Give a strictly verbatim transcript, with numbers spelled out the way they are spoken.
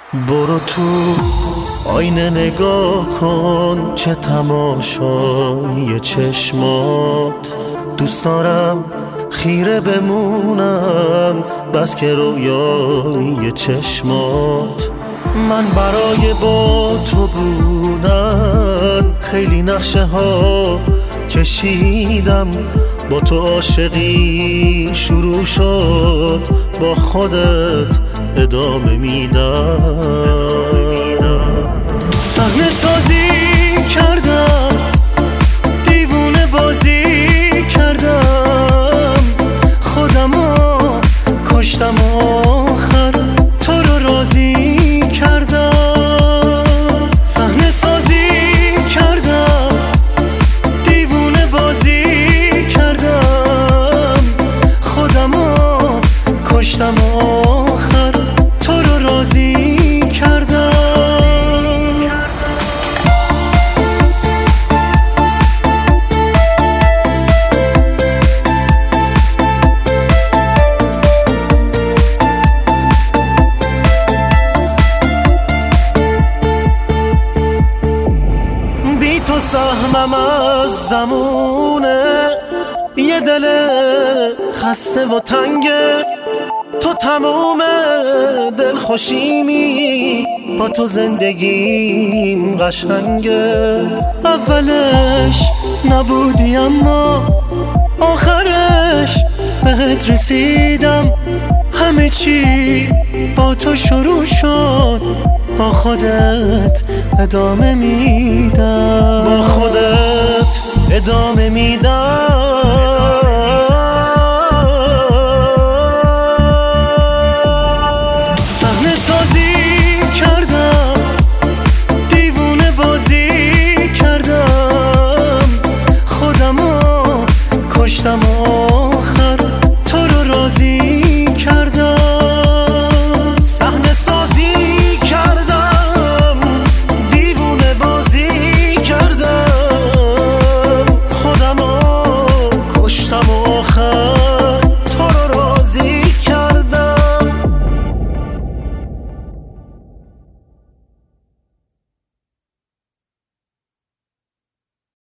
برو تو آینه نگاه کن، چه تماشایی چشمات. دوست دارم خیره بمونم بس که رویایی چشمات. من برای با تو بودن خیلی نقشه ها کشیدم، با تو عاشقی شروع شد، با خودت ادامه میدم. صحنه سازی کردم، دیوونه بازی کردم، خودمو کشتم آخر تو رو راضی کردم. صحنه سازی کردم، دیوونه بازی کردم، خودمو کشتم آخر تو رو راضی کردم. بی تو سهمم از زمونه، یه دل خسته و تنگه، تو تموم دل خوشیمی، با تو زندگیم قشنگه. اولش نبودی اما آخرش بهت رسیدم، همه چی با تو شروع شد، با خودت ادامه میدم، با خودت ادامه میدم.